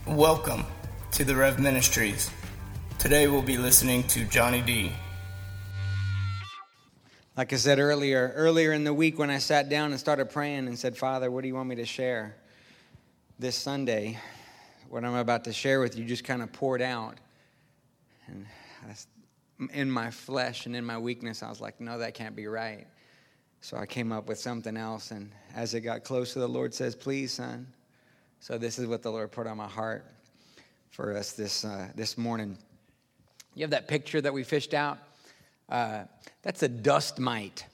Welcome to the Rev Ministries. Today we'll be listening to Johnny D. Like I said earlier in the week when I sat down and started praying and said, Father, what do you want me to share this Sunday? What I'm about to share with you just kind of poured out. And in my flesh and in my weakness, I was like, no, that can't be right. So I came up with something else. And as it got closer, the Lord says, please, son. So this is what the Lord put on my heart for us this morning. You have that picture that we fished out? That's a dust mite.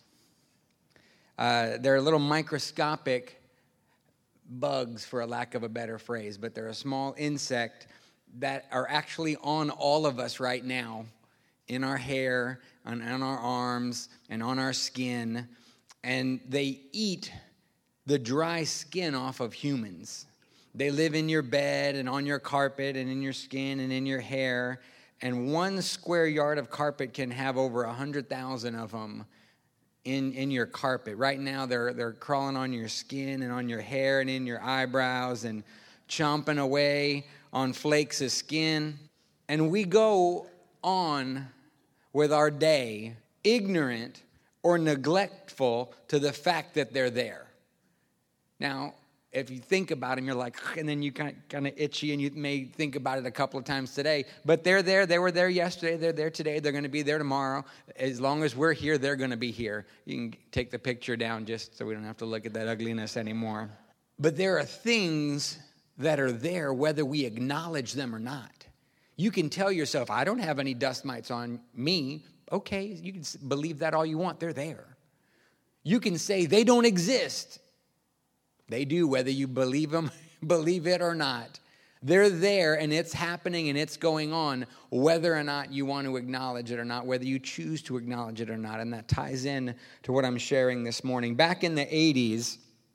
They're little microscopic bugs, for a lack of a better phrase, but they're a small insect that are actually on all of us right now, in our hair, on our arms, and on our skin, and they eat the dry skin off of humans. They live in your bed and on your carpet and in your skin and in your hair. And 1 square yard of carpet can have over 100,000 of them in your carpet. Right now, they're crawling on your skin and on your hair and in your eyebrows and chomping away on flakes of skin. And we go on with our day ignorant or neglectful to the fact that they're there. Now, if you think about them, you're like, and then you kind of itchy, and you may think about it a couple of times today. But they're there. They were there yesterday. They're there today. They're going to be there tomorrow. As long as we're here, they're going to be here. You can take the picture down just so we don't have to look at that ugliness anymore. But there are things that are there whether we acknowledge them or not. You can tell yourself, I don't have any dust mites on me. Okay, you can believe that all you want. They're there. You can say they don't exist. They do, whether you believe it or not. They're there, and it's happening, and it's going on, whether or not you want to acknowledge it or not, whether you choose to acknowledge it or not. And that ties in to what I'm sharing this morning. Back in the 80s,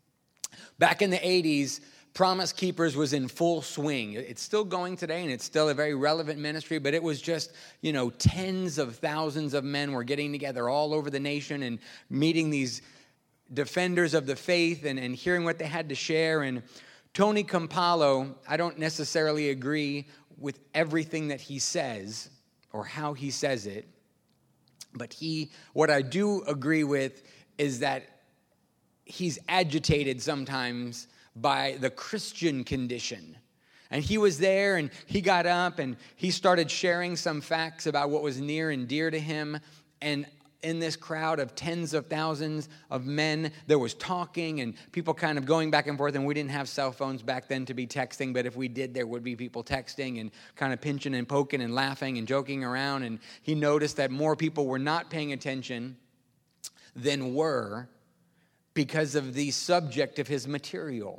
Promise Keepers was in full swing. It's still going today, and it's still a very relevant ministry, but it was just, tens of thousands of men were getting together all over the nation and meeting these defenders of the faith and hearing what they had to share. And Tony Campolo, I don't necessarily agree with everything that he says or how he says it, but what I do agree with is that he's agitated sometimes by the Christian condition. And he was there, and he got up and he started sharing some facts about what was near and dear to him. And in this crowd of tens of thousands of men, there was talking and people kind of going back and forth. And we didn't have cell phones back then to be texting, but if we did, there would be people texting and kind of pinching and poking and laughing and joking around. And he noticed that more people were not paying attention than were because of the subject of his material.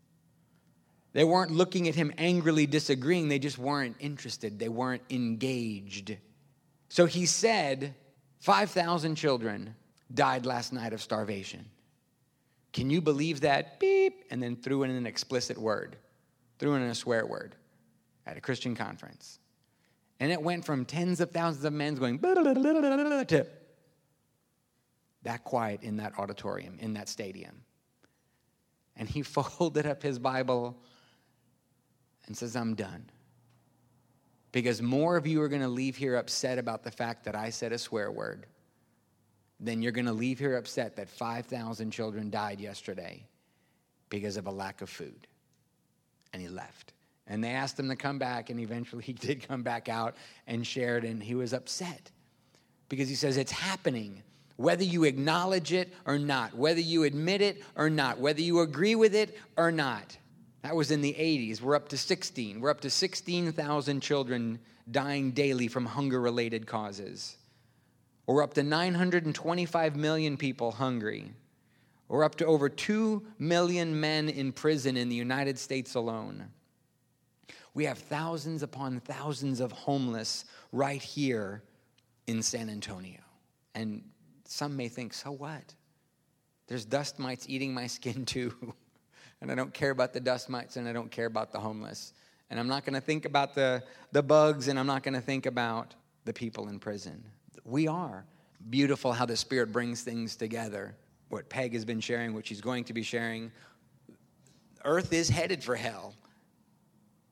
They weren't looking at him angrily disagreeing. They just weren't interested. They weren't engaged. So he said, 5,000 children died last night of starvation. Can you believe that? Beep. And then threw in an explicit word. Threw in a swear word at a Christian conference. And it went from tens of thousands of men going to that quiet in that auditorium, in that stadium. And he folded up his Bible and says, I'm done. Because more of you are going to leave here upset about the fact that I said a swear word than you're going to leave here upset that 5,000 children died yesterday because of a lack of food. And he left. And they asked him to come back, and eventually he did come back out and shared, and he was upset. Because he says it's happening, whether you acknowledge it or not, whether you admit it or not, whether you agree with it or not. That was in the 80s. We're up to 16. We're up to 16,000 children dying daily from hunger-related causes. We're up to 925 million people hungry. We're up to over 2 million men in prison in the United States alone. We have thousands upon thousands of homeless right here in San Antonio. And some may think, so what? There's dust mites eating my skin too. And I don't care about the dust mites, and I don't care about the homeless. And I'm not going to think about the bugs, and I'm not going to think about the people in prison. We are. Beautiful how the Spirit brings things together. What Peg has been sharing, what she's going to be sharing. Earth is headed for hell.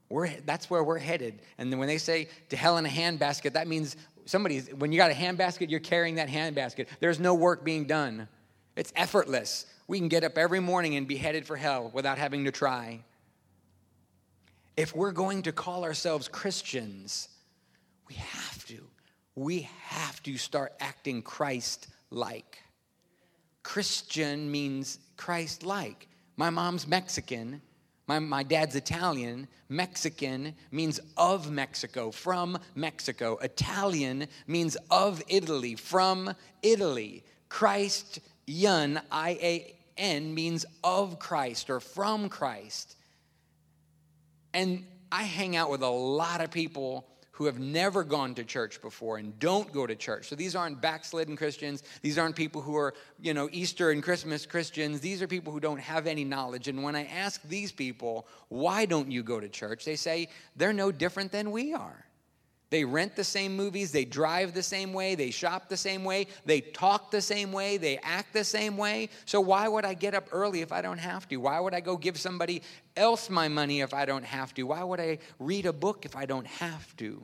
That's where we're headed. And then when they say to hell in a handbasket, that means when you got a handbasket, you're carrying that handbasket. There's no work being done. It's effortless. We can get up every morning and be headed for hell without having to try. If we're going to call ourselves Christians, we have to start acting Christ-like. Christian means Christ-like. My mom's Mexican. My dad's Italian. Mexican means of Mexico, from Mexico. Italian means of Italy, from Italy. Christian, I-A-N, means of Christ or from Christ. And I hang out with a lot of people who have never gone to church before and don't go to church. So these aren't backslidden Christians. These aren't people who are, Easter and Christmas Christians. These are people who don't have any knowledge. And when I ask these people, why don't you go to church? They say they're no different than we are. They rent the same movies. They drive the same way. They shop the same way. They talk the same way. They act the same way. So why would I get up early if I don't have to? Why would I go give somebody else my money if I don't have to? Why would I read a book if I don't have to?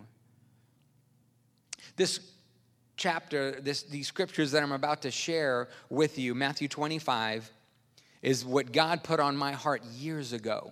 This chapter, these scriptures that I'm about to share with you, Matthew 25, is what God put on my heart years ago.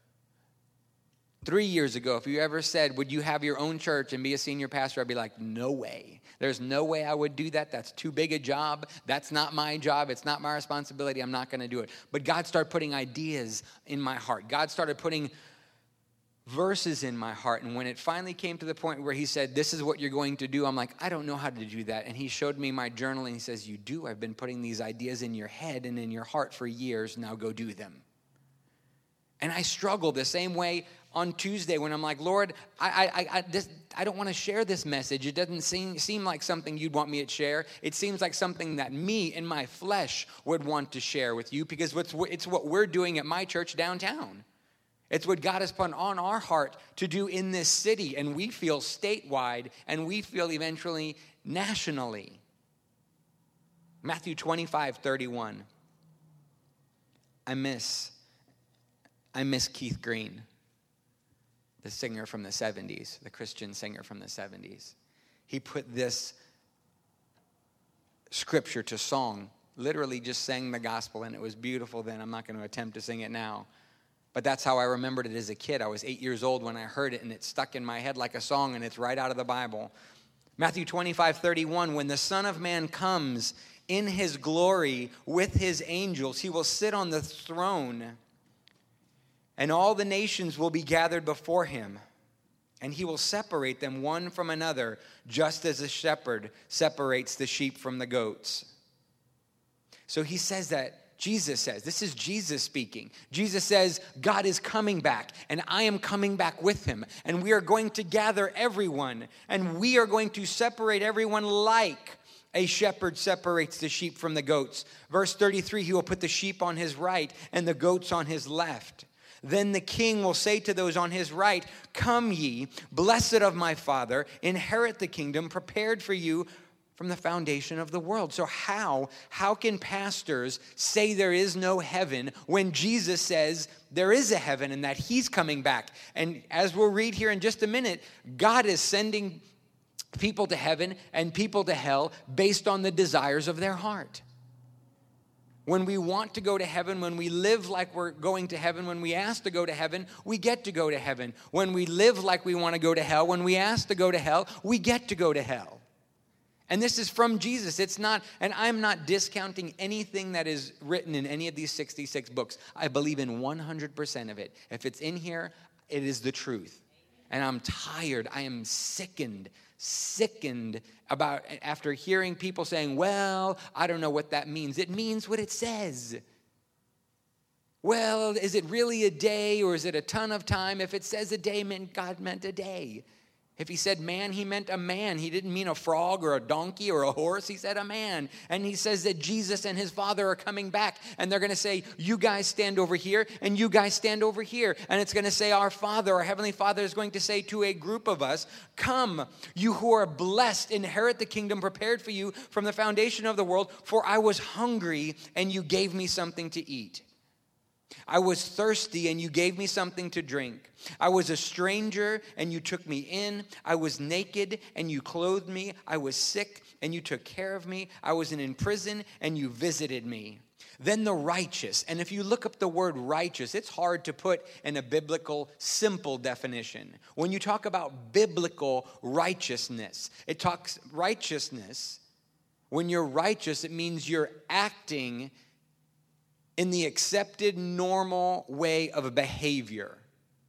3 years ago, if you ever said, would you have your own church and be a senior pastor, I'd be like, no way. There's no way I would do that. That's too big a job. That's not my job. It's not my responsibility. I'm not going to do it. But God started putting ideas in my heart. God started putting verses in my heart. And when it finally came to the point where he said, this is what you're going to do, I'm like, I don't know how to do that. And he showed me my journal and he says, you do. I've been putting these ideas in your head and in your heart for years. Now go do them. And I struggle the same way on Tuesday when I'm like, Lord, I don't want to share this message. It doesn't seem like something you'd want me to share. It seems like something that me in my flesh would want to share with you because it's what we're doing at my church downtown. It's what God has put on our heart to do in this city, and we feel statewide, and we feel eventually nationally. Matthew 25:31. I miss Keith Green, the singer from the 70s, the Christian singer from the 70s. He put this scripture to song, literally just sang the gospel, and it was beautiful then. I'm not going to attempt to sing it now. But that's how I remembered it as a kid. I was 8 years old when I heard it, and it stuck in my head like a song, and it's right out of the Bible. Matthew 25:31, when the Son of Man comes in his glory with his angels, he will sit on the throne, and all the nations will be gathered before him, and he will separate them one from another, just as a shepherd separates the sheep from the goats. So he says that, Jesus says, this is Jesus speaking. Jesus says, God is coming back, and I am coming back with him, and we are going to gather everyone, and we are going to separate everyone like a shepherd separates the sheep from the goats. Verse 33, he will put the sheep on his right and the goats on his left. Then the king will say to those on his right, come ye, blessed of my Father, inherit the kingdom prepared for you from the foundation of the world. So how can pastors say there is no heaven when Jesus says there is a heaven and that he's coming back? And as we'll read here in just a minute, God is sending people to heaven and people to hell based on the desires of their heart. When we want to go to heaven, when we live like we're going to heaven, when we ask to go to heaven, we get to go to heaven. When we live like we want to go to hell, when we ask to go to hell, we get to go to hell. And this is from Jesus. It's not, and I'm not discounting anything that is written in any of these 66 books. I believe in 100% of it. If it's in here, it is the truth. And I'm tired. I am sickened about after hearing people saying, well, I don't know what that means. It means what it says. Well, is it really a day or is it a ton of time? If it says a day, God meant a day. If he said man, he meant a man. He didn't mean a frog or a donkey or a horse. He said a man. And he says that Jesus and his Father are coming back. And they're going to say, you guys stand over here and you guys stand over here. And it's going to say our Father, our Heavenly Father is going to say to a group of us, come, you who are blessed, inherit the kingdom prepared for you from the foundation of the world. For I was hungry and you gave me something to eat. I was thirsty and you gave me something to drink. I was a stranger and you took me in. I was naked and you clothed me. I was sick and you took care of me. I was in prison and you visited me. Then the righteous, and if you look up the word righteous, it's hard to put in a biblical simple definition. When you talk about biblical righteousness, it talks righteousness. When you're righteous, it means you're acting in the accepted normal way of a behavior.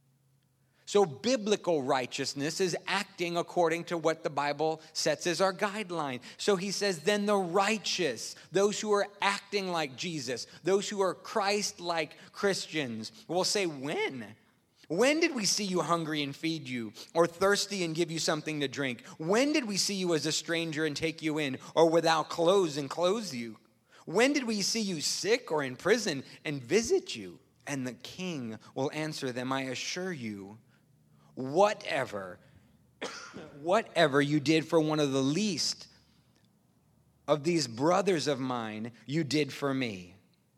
So biblical righteousness is acting according to what the Bible sets as our guideline. So he says, then the righteous, those who are acting like Jesus, those who are Christ-like Christians, will say, when? When did we see you hungry and feed you, or thirsty and give you something to drink? When did we see you as a stranger and take you in, or without clothes and clothe you? When did we see you sick or in prison and visit you? And the king will answer them, I assure you, whatever you did for one of the least of these brothers of mine, you did for me.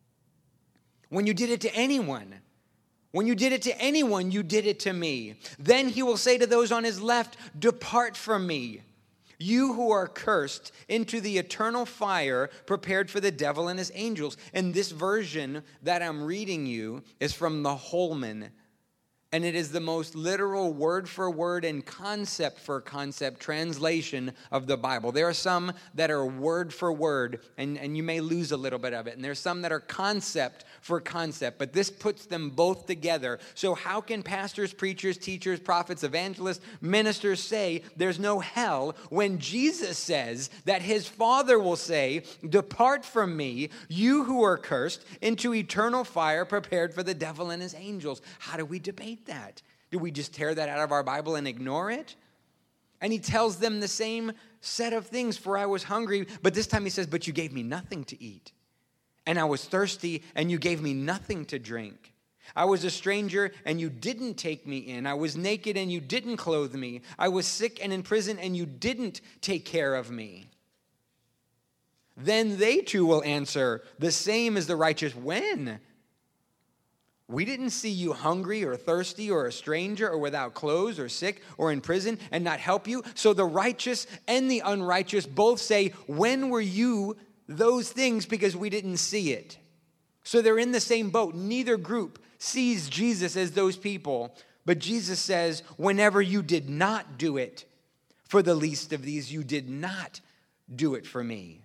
When you did it to anyone, you did it to me. Then he will say to those on his left, depart from me, you who are cursed, into the eternal fire prepared for the devil and his angels. And this version that I'm reading you is from the Holman. And it is the most literal word for word and concept for concept translation of the Bible. There are some that are word for word, and you may lose a little bit of it. And there's some that are concept for concept, but this puts them both together. So how can pastors, preachers, teachers, prophets, evangelists, ministers say there's no hell when Jesus says that his Father will say, depart from me, you who are cursed, into eternal fire prepared for the devil and his angels? How do we debate that? Do we just tear that out of our Bible and ignore it? And he tells them the same set of things. For I was hungry, but this time he says, but you gave me nothing to eat. And I was thirsty, and you gave me nothing to drink. I was a stranger, and you didn't take me in. I was naked, and you didn't clothe me. I was sick and in prison, and you didn't take care of me. Then they too will answer, the same as the righteous. When? We didn't see you hungry or thirsty or a stranger or without clothes or sick or in prison and not help you. So the righteous and the unrighteous both say, when were you those things? Because we didn't see it. So they're in the same boat. Neither group sees Jesus as those people. But Jesus says, whenever you did not do it for the least of these, you did not do it for me.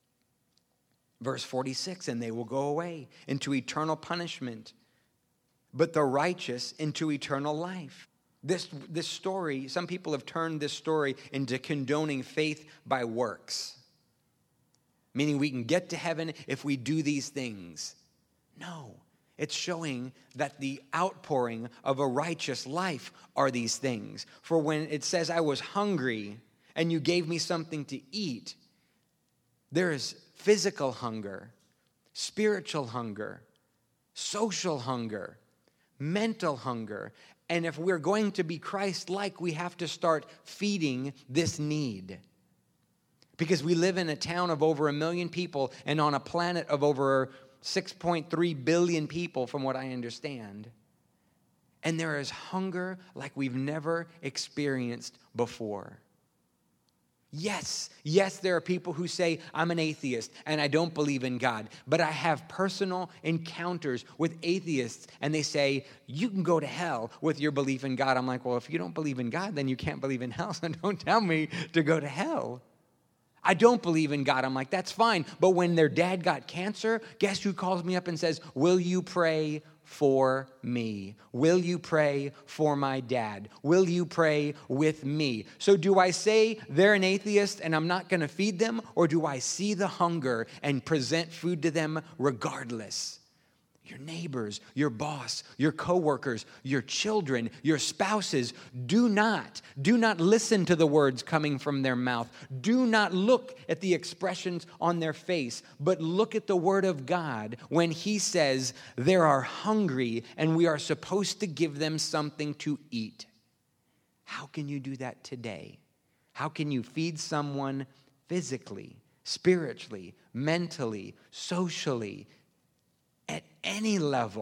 Verse 46, and they will go away into eternal punishment, but the righteous into eternal life. This story, some people have turned this story into condoning faith by works, meaning we can get to heaven if we do these things. No, it's showing that the outpouring of a righteous life are these things. For when it says, I was hungry and you gave me something to eat, there is physical hunger, spiritual hunger, social hunger, mental hunger. And if we're going to be Christ-like, we have to start feeding this need. Because we live in a town of over 1 million people and on a planet of over 6.3 billion people, from what I understand. And there is hunger like we've never experienced before. Yes, there are people who say, I'm an atheist and I don't believe in God. But I have personal encounters with atheists and they say, you can go to hell with your belief in God. I'm like, well, if you don't believe in God, then you can't believe in hell. So don't tell me to go to hell. I don't believe in God. I'm like, that's fine. But when their dad got cancer, guess who calls me up and says, will you pray for me? Will you pray for my dad? Will you pray with me? So do I say they're an atheist and I'm not going to feed them? Or do I see the hunger and present food to them regardless? Your neighbors, your boss, your coworkers, your children, your spouses, do not listen to the words coming from their mouth. Do not look at the expressions on their face, but look at the word of God when he says they are hungry and we are supposed to give them something to eat. How can you do that today? How can you feed someone physically, spiritually, mentally, socially, at any level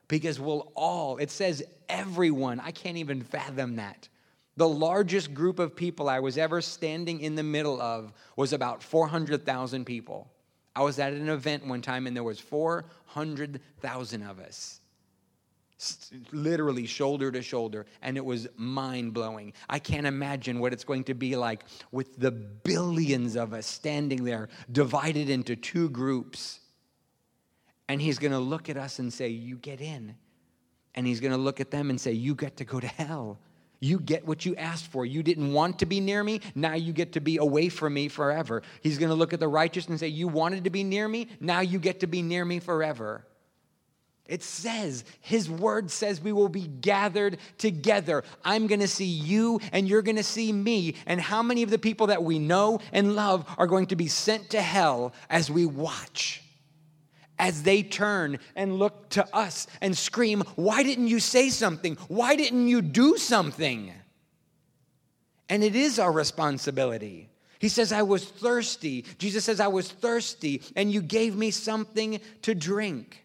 Because it says everyone, I can't even fathom that. The largest group of people I was ever standing in the middle of was about 400,000 people. I was at an event one time and there was 400,000 of us. Literally shoulder to shoulder, and it was mind-blowing. I can't imagine what it's going to be like with the billions of us standing there, divided into two groups. And he's going to look at us and say, you get in. And he's going to look at them and say, you get to go to hell. You get what you asked for. You didn't want to be near me. Now you get to be away from me forever. He's going to look at the righteous and say, you wanted to be near me. Now you get to be near me forever. It says, his word says we will be gathered together. I'm going to see you and you're going to see me. And how many of the people that we know and love are going to be sent to hell as we watch? As they turn and look to us and scream, why didn't you say something? Why didn't you do something? And it is our responsibility. He says, I was thirsty. Jesus says, I was thirsty, and you gave me something to drink.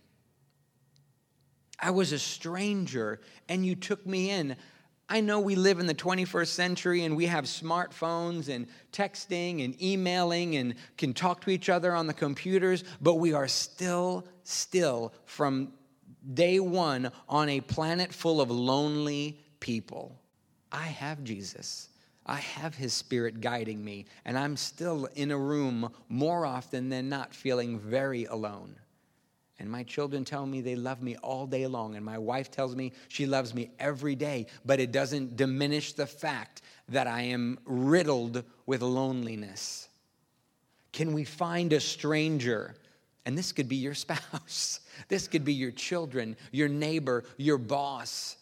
I was a stranger, and you took me in. I know we live in the 21st century, and we have smartphones and texting and emailing and can talk to each other on the computers, but we are still from day one on a planet full of lonely people. I have Jesus. I have his Spirit guiding me, and I'm still in a room more often than not feeling very alone. And my children tell me they love me all day long. And my wife tells me she loves me every day. But it doesn't diminish the fact that I am riddled with loneliness. Can we find a stranger? And this could be your spouse. This could be your children, your neighbor, your boss.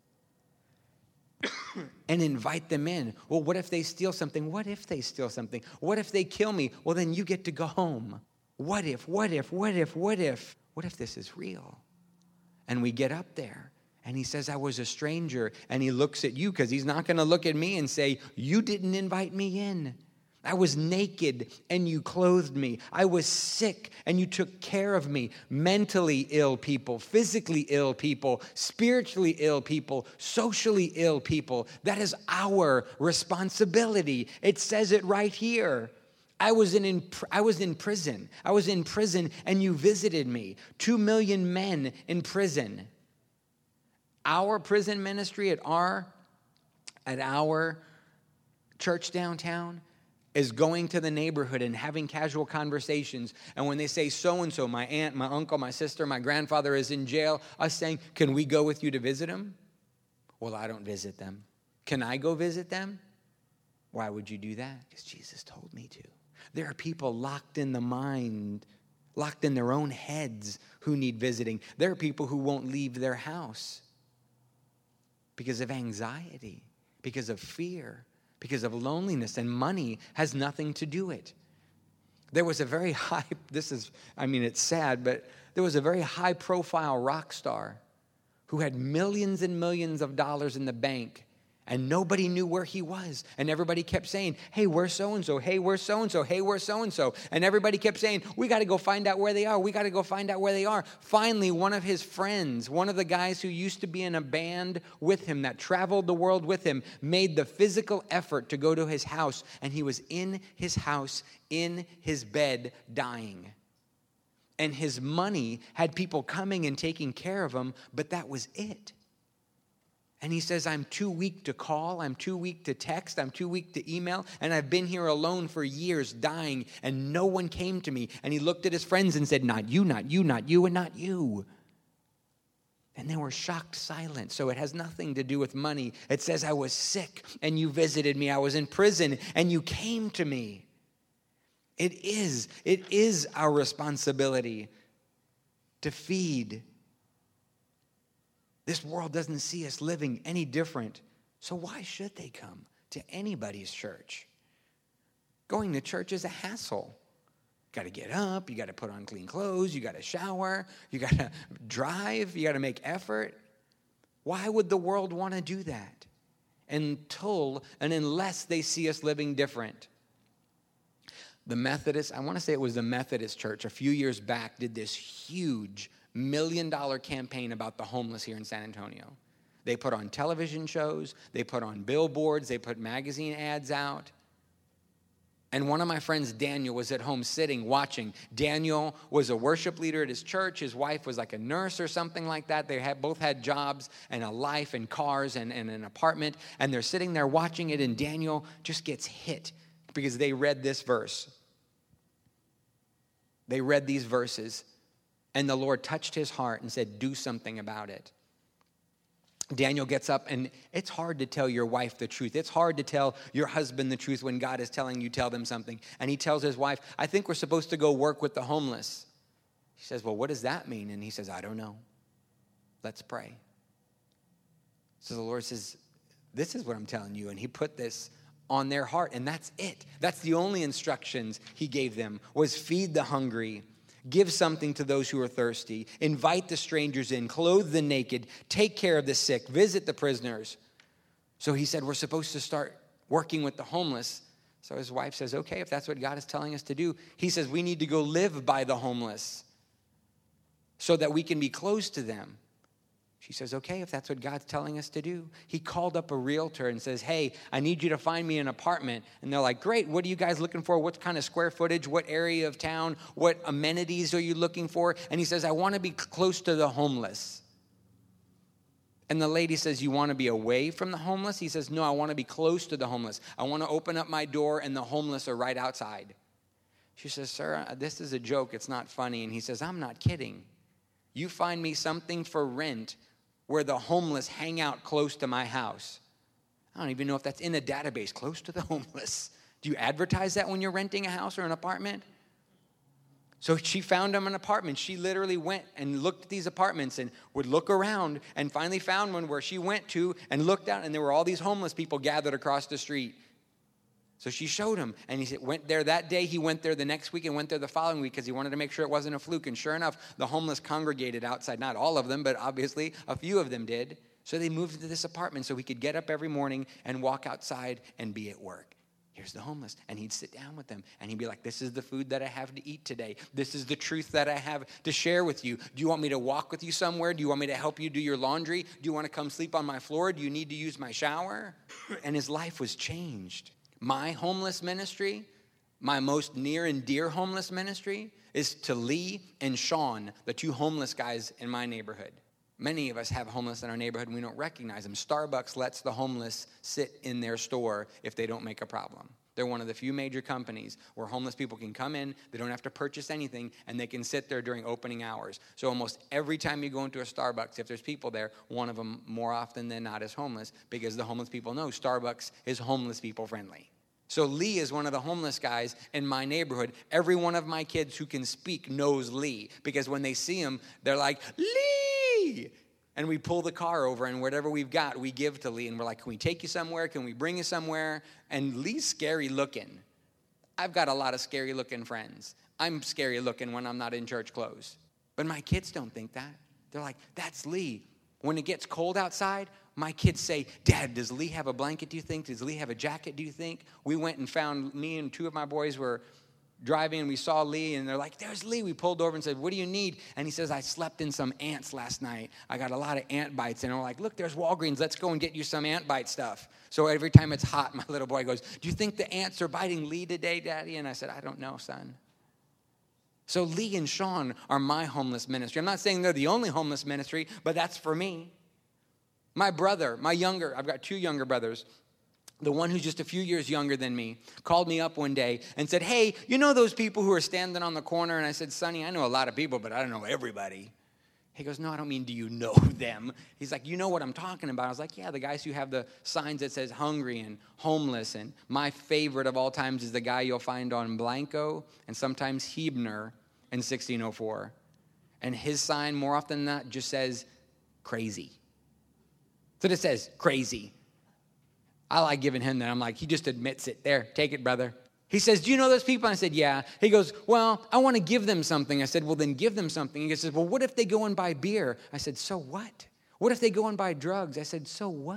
And invite them in. Well, what if they steal something? What if they steal something? What if they kill me? Well, then you get to go home. What if? What if this is real? And we get up there, and he says, I was a stranger. And he looks at you, because he's not going to look at me and say, you didn't invite me in. I was naked, and you clothed me. I was sick, and you took care of me. Mentally ill people, physically ill people, spiritually ill people, socially ill people. That is our responsibility. It says it right here. I was in prison. I was in prison, and you visited me. 2 million men in prison. Our prison ministry at our church downtown is going to the neighborhood and having casual conversations. And when they say so-and-so, my aunt, my uncle, my sister, my grandfather is in jail, us saying, can we go with you to visit him? Well, I don't visit them. Can I go visit them? Why would you do that? Because Jesus told me to. There are people locked in the mind, locked in their own heads who need visiting. There are people who won't leave their house because of anxiety, because of fear, because of loneliness, and money has nothing to do it. There was a very high, it's sad, but there was a very high-profile rock star who had millions and millions of dollars in the bank, and nobody knew where he was. And everybody kept saying, hey, where's so-and-so? Hey, where's so-and-so? Hey, where's so-and-so? And everybody kept saying, we got to go find out where they are. We got to go find out where they are. Finally, one of his friends, one of the guys who used to be in a band with him, that traveled the world with him, made the physical effort to go to his house. And he was in his house, in his bed, dying. And his money had people coming and taking care of him, but that was it. And he says, I'm too weak to call, I'm too weak to text, I'm too weak to email, and I've been here alone for years, dying, and no one came to me. And he looked at his friends and said, not you, not you, not you, and not you. And they were shocked silent. So it has nothing to do with money. It says, I was sick, and you visited me. I was in prison, and you came to me. It is our responsibility to feed. This world doesn't see us living any different. So why should they come to anybody's church? Going to church is a hassle. You got to get up. You got to put on clean clothes. You got to shower. You got to drive. You got to make effort. Why would the world want to do that? Unless they see us living different. The Methodist, I want to say it was the Methodist church, a few years back did this huge million campaign about the homeless here in San Antonio. They put on television shows, they put on billboards, they put magazine ads out. And one of my friends, Daniel, was at home sitting, watching. Daniel was a worship leader at his church. His wife was like a nurse or something like that. They both had jobs and a life and cars and an apartment. And they're sitting there watching it, and Daniel just gets hit because they read this verse. They read these verses, and the Lord touched his heart and said, do something about it. Daniel gets up, and it's hard to tell your wife the truth. It's hard to tell your husband the truth when God is telling you, tell them something. And he tells his wife, I think we're supposed to go work with the homeless. She says, well, what does that mean? And he says, I don't know. Let's pray. So the Lord says, this is what I'm telling you. And he put this on their heart, and that's it. That's the only instructions he gave them, was feed the hungry, give something to those who are thirsty, invite the strangers in, clothe the naked, take care of the sick, visit the prisoners. So he said, we're supposed to start working with the homeless. So his wife says, okay, if that's what God is telling us to do. He says, we need to go live by the homeless so that we can be close to them. She says, okay, if that's what God's telling us to do. He called up a realtor and says, hey, I need you to find me an apartment. And they're like, great, what are you guys looking for? What kind of square footage? What area of town? What amenities are you looking for? And he says, I want to be close to the homeless. And the lady says, you want to be away from the homeless? He says, no, I want to be close to the homeless. I want to open up my door and the homeless are right outside. She says, sir, this is a joke. It's not funny. And he says, I'm not kidding. You find me something for rent where the homeless hang out close to my house. I don't even know if that's in a database, close to the homeless. Do you advertise that when you're renting a house or an apartment? So she found him an apartment. She literally went and looked at these apartments and would look around and finally found one where she went to and looked out, and there were all these homeless people gathered across the street. So she showed him, and he went there that day. He went there the next week and went there the following week because he wanted to make sure it wasn't a fluke. And sure enough, the homeless congregated outside. Not all of them, but obviously a few of them did. So they moved to this apartment so he could get up every morning and walk outside and be at work. Here's the homeless. And he'd sit down with them, and he'd be like, this is the food that I have to eat today. This is the truth that I have to share with you. Do you want me to walk with you somewhere? Do you want me to help you do your laundry? Do you want to come sleep on my floor? Do you need to use my shower? And his life was changed. My homeless ministry, my most near and dear homeless ministry, is to Lee and Sean, the two homeless guys in my neighborhood. Many of us have homeless in our neighborhood and we don't recognize them. Starbucks lets the homeless sit in their store if they don't make a problem. They're one of the few major companies where homeless people can come in, they don't have to purchase anything, and they can sit there during opening hours. So almost every time you go into a Starbucks, if there's people there, one of them more often than not is homeless, because the homeless people know Starbucks is homeless people friendly. So Lee is one of the homeless guys in my neighborhood. Every one of my kids who can speak knows Lee, because when they see him, they're like, Lee! And we pull the car over, and whatever we've got, we give to Lee. And we're like, can we take you somewhere? Can we bring you somewhere? And Lee's scary looking. I've got a lot of scary looking friends. I'm scary looking when I'm not in church clothes. But my kids don't think that. They're like, that's Lee. When it gets cold outside, my kids say, Dad, does Lee have a blanket, do you think? Does Lee have a jacket, do you think? We went and found, me and two of my boys were driving, and we saw Lee, and they're like, there's Lee. We pulled over and said, what do you need? And he says, I slept in some ants last night. I got a lot of ant bites. And we're like, look, there's Walgreens. Let's go and get you some ant bite stuff. So every time it's hot, my little boy goes, do you think the ants are biting Lee today, Daddy? And I said, I don't know, son. So Lee and Sean are my homeless ministry. I'm not saying they're the only homeless ministry, but that's for me. My brother, I've got two younger brothers. The one who's just a few years younger than me called me up one day and said, hey, you know those people who are standing on the corner? And I said, Sonny, I know a lot of people, but I don't know everybody. He goes, no, I don't mean do you know them. He's like, you know what I'm talking about. I was like, yeah, the guys who have the signs that says hungry and homeless. And my favorite of all times is the guy you'll find on Blanco and sometimes Hebner in 1604. And his sign more often than not just says crazy. So it says crazy. I like giving him that. I'm like, he just admits it. There, take it, brother. He says, do you know those people? I said, yeah. He goes, well, I want to give them something. I said, well, then give them something. He says, well, what if they go and buy beer? I said, so what? What if they go and buy drugs? I said, so what?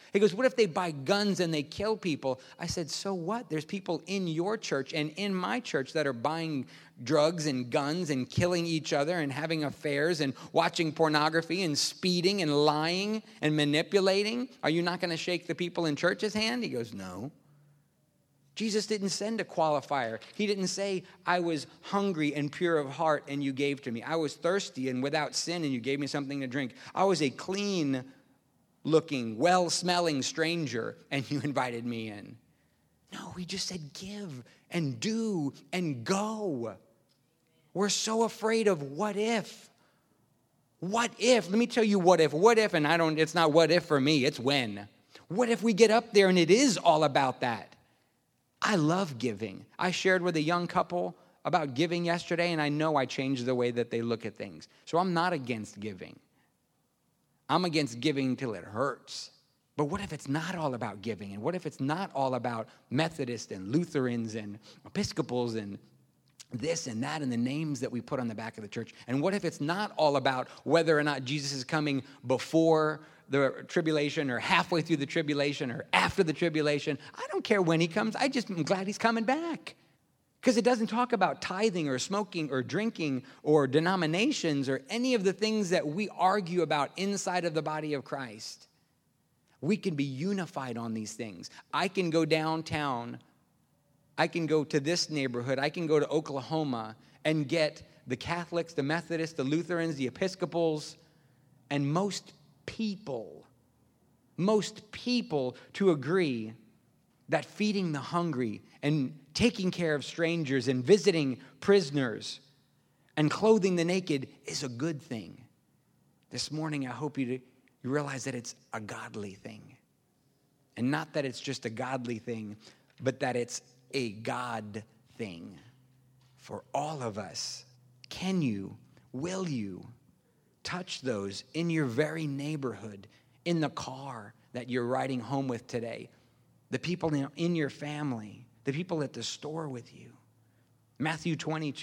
He goes, what if they buy guns and they kill people? I said, so what? There's people in your church and in my church that are buying drugs and guns and killing each other and having affairs and watching pornography and speeding and lying and manipulating. Are you not going to shake the people in church's hand? He goes, no. Jesus didn't send a qualifier. He didn't say, I was hungry and pure of heart and you gave to me. I was thirsty and without sin and you gave me something to drink. I was a clean-looking, well-smelling stranger and you invited me in. No, he just said give and do and go. We're so afraid of what if. What if? Let me tell you what if. What if, and it's not what if for me, it's when. What if we get up there and it is all about that? I love giving. I shared with a young couple about giving yesterday, and I know I changed the way that they look at things. So I'm not against giving. I'm against giving till it hurts. But what if it's not all about giving? And what if it's not all about Methodists and Lutherans and Episcopals and this and that and the names that we put on the back of the church? And what if it's not all about whether or not Jesus is coming before the tribulation or halfway through the tribulation or after the tribulation? I don't care when he comes. I just am glad he's coming back. Because it doesn't talk about tithing or smoking or drinking or denominations or any of the things that we argue about inside of the body of Christ. We can be unified on these things. I can go downtown. I can go to this neighborhood. I can go to Oklahoma and get the Catholics, the Methodists, the Lutherans, the Episcopals, and most people to agree that feeding the hungry and taking care of strangers and visiting prisoners and clothing the naked is a good thing. This morning, I hope you realize that it's a godly thing. And not that it's just a godly thing, but that it's a God thing for all of us. Can you, will you touch those in your very neighborhood, in the car that you're riding home with today, the people in your family, the people at the store with you? Matthew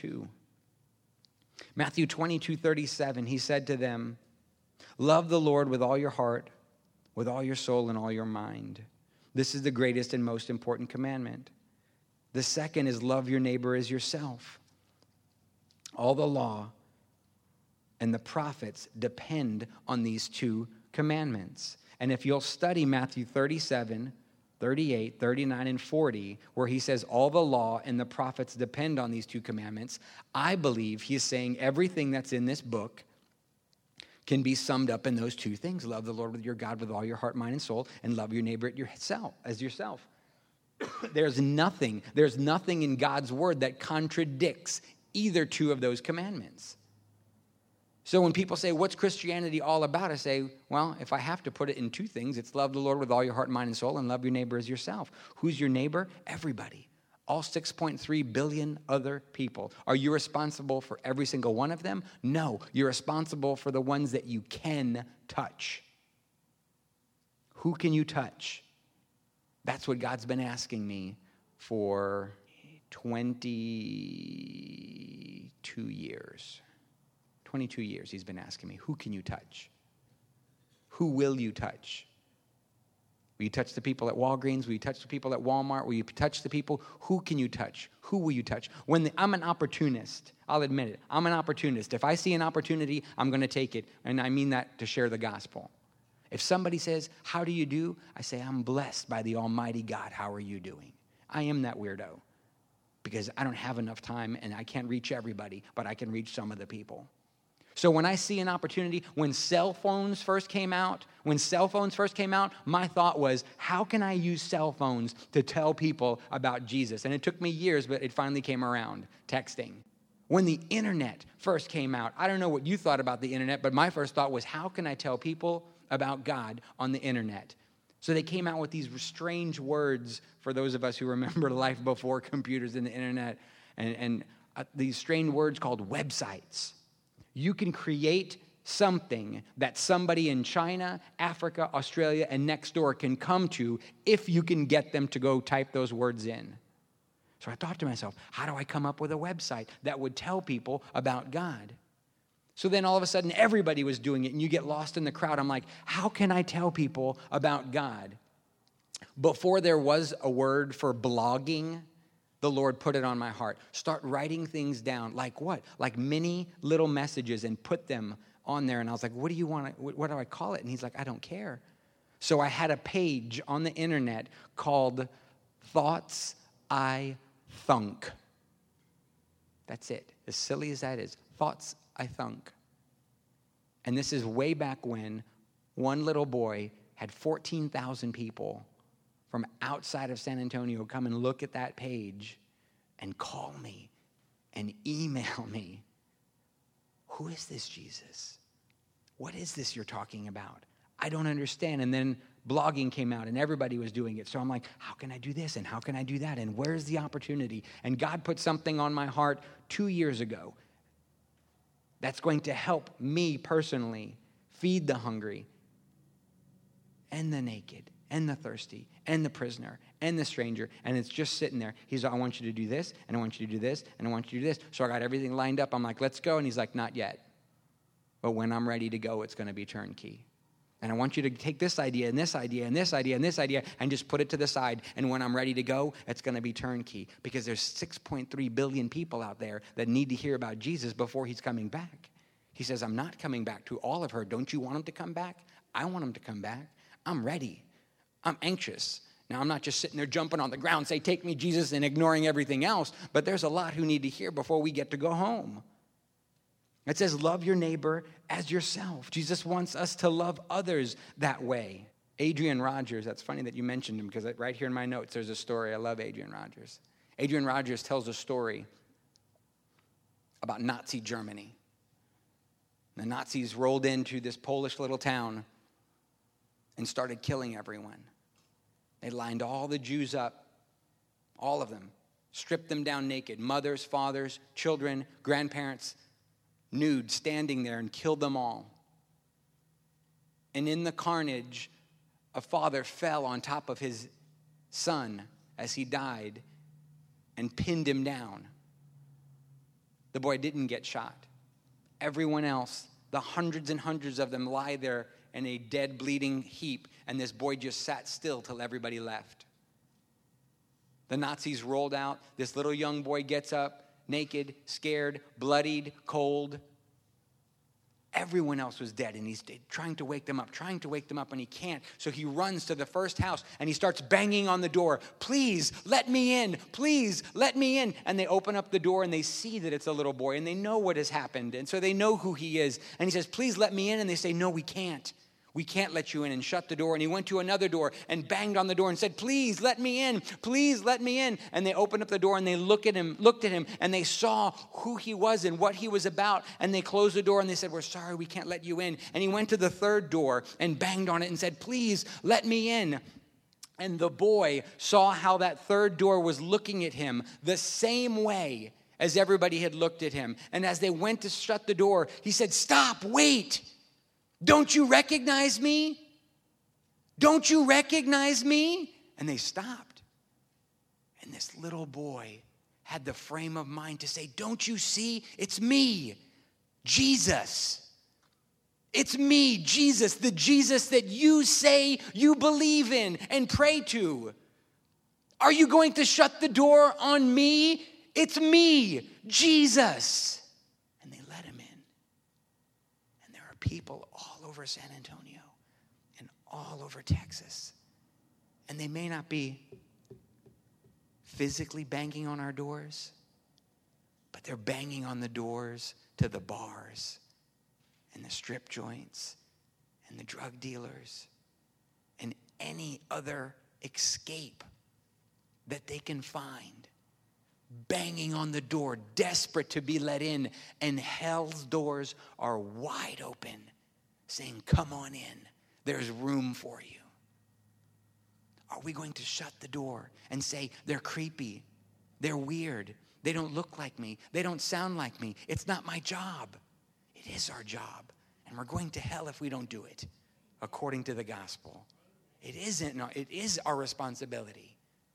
22:37, he said to them, love the Lord with all your heart, with all your soul, and all your mind. This is the greatest and most important commandment. The second is love your neighbor as yourself. All the law and the prophets depend on these two commandments. And if you'll study Matthew 37, 38, 39, and 40, where he says all the law and the prophets depend on these two commandments, I believe he's saying everything that's in this book can be summed up in those two things. Love the Lord with your God with all your heart, mind, and soul, and love your neighbor as yourself. There's nothing in God's word that contradicts either two of those commandments. So when people say, what's Christianity all about? I say, well, if I have to put it in two things, it's love the Lord with all your heart, mind, and soul, and love your neighbor as yourself. Who's your neighbor? Everybody. All 6.3 billion other people. Are you responsible for every single one of them? No, you're responsible for the ones that you can touch. Who can you touch? That's what God's been asking me for 22 years. 22 years he's been asking me, who can you touch? Who will you touch? Will you touch the people at Walgreens? Will you touch the people at Walmart? Will you touch the people? Who can you touch? Who will you touch? I'm an opportunist. I'll admit it. I'm an opportunist. If I see an opportunity, I'm going to take it. And I mean that to share the gospel. If somebody says, how do you do? I say, I'm blessed by the Almighty God. How are you doing? I am that weirdo because I don't have enough time and I can't reach everybody, but I can reach some of the people. So when I see an opportunity, when cell phones first came out, my thought was, how can I use cell phones to tell people about Jesus? And it took me years, but it finally came around, texting. When the internet first came out, I don't know what you thought about the internet, but my first thought was, how can I tell people about God on the internet? So they came out with these strange words for those of us who remember life before computers and the internet, and these strange words called websites. You can create something that somebody in China, Africa, Australia, and next door can come to if you can get them to go type those words in. So I thought to myself, how do I come up with a website that would tell people about God? So then all of a sudden everybody was doing it and you get lost in the crowd. I'm like, how can I tell people about God? Before there was a word for blogging, the Lord put it on my heart. Start writing things down. Like what? Like mini little messages, and put them on there. And I was like, what do you want? What do I call it? And he's like, I don't care. So I had a page on the internet called Thoughts I Thunk. That's it. As silly as that is. Thoughts I Thunk. And this is way back when one little boy had 14,000 people from outside of San Antonio come and look at that page and call me and email me. Who is this Jesus? What is this you're talking about? I don't understand. And then blogging came out and everybody was doing it. So I'm like, how can I do this? And how can I do that? And where's the opportunity? And God put something on my heart 2 years ago that's going to help me personally feed the hungry and the naked and the thirsty and the prisoner and the stranger. And it's just sitting there. He's like, I want you to do this, and I want you to do this, and I want you to do this. So I got everything lined up. I'm like, let's go. And he's like, not yet. But when I'm ready to go, it's going to be turnkey. And I want you to take this idea and this idea and this idea and this idea and just put it to the side. And when I'm ready to go, it's going to be turnkey. Because there's 6.3 billion people out there that need to hear about Jesus before he's coming back. He says, I'm not coming back to all of her. Don't you want him to come back? I want him to come back. I'm ready. I'm anxious. Now, I'm not just sitting there jumping on the ground, say, take me, Jesus, and ignoring everything else. But there's a lot who need to hear before we get to go home. It says, love your neighbor as yourself. Jesus wants us to love others that way. Adrian Rogers, that's funny that you mentioned him, because right here in my notes, there's a story. I love Adrian Rogers. Adrian Rogers tells a story about Nazi Germany. The Nazis rolled into this Polish little town and started killing everyone. They lined all the Jews up, all of them, stripped them down naked, mothers, fathers, children, grandparents, nude, standing there, and killed them all. And in the carnage, a father fell on top of his son as he died and pinned him down. The boy didn't get shot. Everyone else, the hundreds and hundreds of them, lie there in a dead, bleeding heap, and this boy just sat still till everybody left. The Nazis rolled out. This little young boy gets up, naked, scared, bloodied, cold. Everyone else was dead, and he's trying to wake them up, and he can't. So he runs to the first house, and he starts banging on the door. Please, let me in. Please, let me in. And they open up the door, and they see that it's a little boy, and they know what has happened, and so they know who he is. And he says, please let me in. And they say, no, we can't. We can't let you in, and shut the door. And he went to another door and banged on the door and said, please let me in. Please let me in. And they opened up the door and they looked at him, and they saw who he was and what he was about. And they closed the door and they said, we're sorry, we can't let you in. And he went to the third door and banged on it and said, please let me in. And the boy saw how that third door was looking at him the same way as everybody had looked at him. And as they went to shut the door, he said, stop, wait. Don't you recognize me? Don't you recognize me? And they stopped. And this little boy had the frame of mind to say, don't you see? It's me, Jesus. It's me, Jesus, the Jesus that you say you believe in and pray to. Are you going to shut the door on me? It's me, Jesus. And they let him in. And there are people all over San Antonio and all over Texas. And they may not be physically banging on our doors, but they're banging on the doors to the bars and the strip joints and the drug dealers and any other escape that they can find. Banging on the door, desperate to be let in, and hell's doors are wide open, saying, come on in, there's room for you. Are we going to shut the door and say, they're creepy, they're weird, they don't look like me, they don't sound like me, it's not my job? It is our job, and we're going to hell if we don't do it, according to the gospel. It is our responsibility.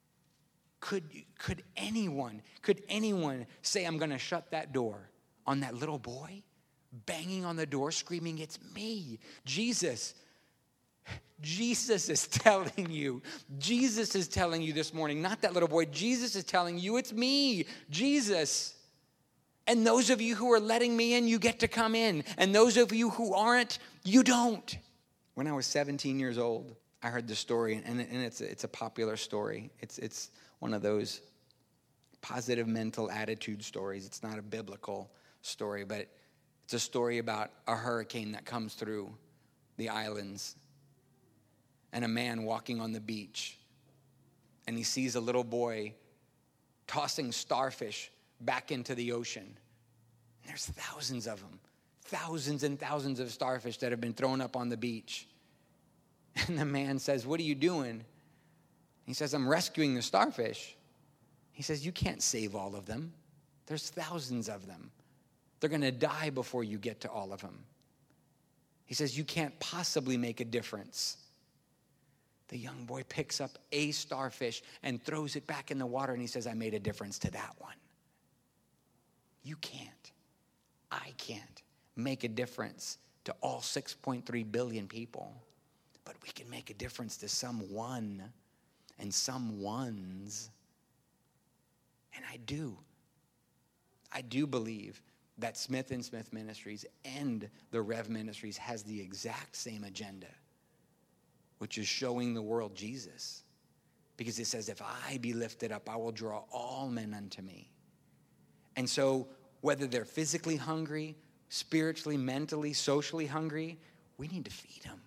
Could anyone say, I'm going to shut that door on that little boy banging on the door, screaming, "It's me, Jesus." Jesus is telling you. Jesus is telling you this morning, not that little boy. Jesus is telling you, "It's me, Jesus." And those of you who are letting me in, you get to come in. And those of you who aren't, you don't. When I was 17 years old, I heard the story, and it's a popular story. It's one of those positive mental attitude stories. It's not a biblical story, but it's a story about a hurricane that comes through the islands and a man walking on the beach, and he sees a little boy tossing starfish back into the ocean. And there's thousands of them, thousands and thousands of starfish that have been thrown up on the beach. And the man says, "What are you doing?" He says, "I'm rescuing the starfish." He says, "You can't save all of them. There's thousands of them. They're going to die before you get to all of them." He says, "You can't possibly make a difference." The young boy picks up a starfish and throws it back in the water, and he says, "I made a difference to that one." You can't, I can't make a difference to all 6.3 billion people, but we can make a difference to someone and some ones. And I do believe that Smith & Smith Ministries and the Rev Ministries has the exact same agenda, which is showing the world Jesus. Because it says, "If I be lifted up, I will draw all men unto me." And so whether they're physically hungry, spiritually, mentally, socially hungry, we need to feed them.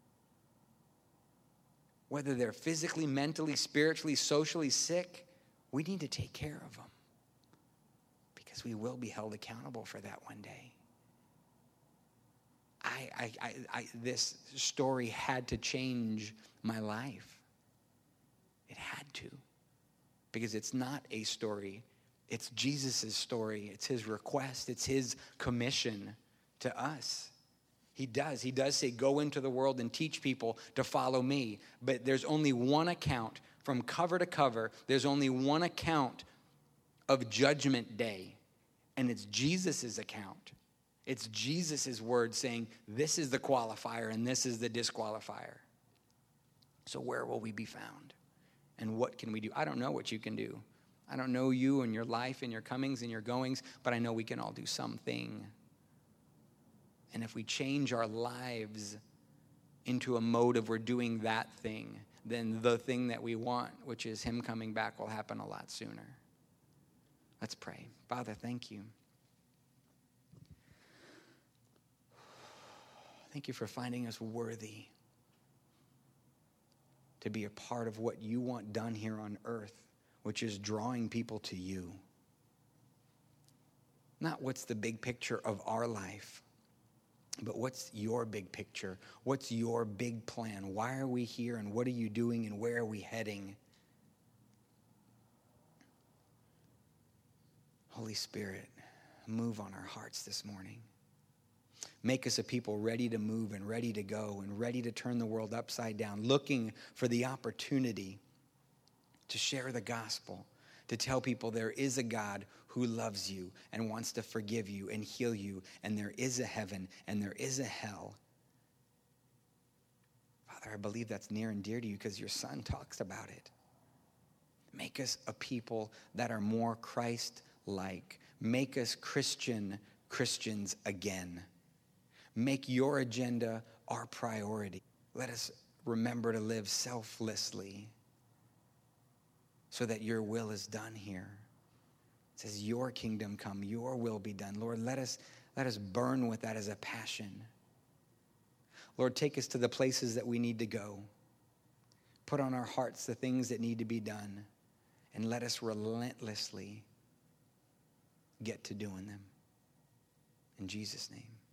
Whether they're physically, mentally, spiritually, socially sick, we need to take care of them. Because we will be held accountable for that one day. This story had to change my life. It had to. Because it's not a story. It's Jesus' story. It's his request. It's his commission to us. He does say, "Go into the world and teach people to follow me." But there's only one account from cover to cover. There's only one account of Judgment Day. And it's Jesus' account. It's Jesus' word saying, this is the qualifier and this is the disqualifier. So where will we be found? And what can we do? I don't know what you can do. I don't know you and your life and your comings and your goings, but I know we can all do something. And if we change our lives into a mode of we're doing that thing, then the thing that we want, which is him coming back, will happen a lot sooner. Let's pray. Father, thank you. Thank you for finding us worthy to be a part of what you want done here on earth, which is drawing people to you. Not what's the big picture of our life, but what's your big picture? What's your big plan? Why are we here, and what are you doing, and where are we heading? Holy Spirit, move on our hearts this morning. Make us a people ready to move and ready to go and ready to turn the world upside down, looking for the opportunity to share the gospel, to tell people there is a God who loves you and wants to forgive you and heal you, and there is a heaven and there is a hell. Father, I believe that's near and dear to you because your son talks about it. Make us a people that are more Christ-like. Make us Christians again. Make your agenda our priority. Let us remember to live selflessly so that your will is done here. It says, your kingdom come, your will be done. Lord, let us burn with that as a passion. Lord, take us to the places that we need to go. Put on our hearts the things that need to be done, and let us relentlessly get to doing them. In Jesus' name.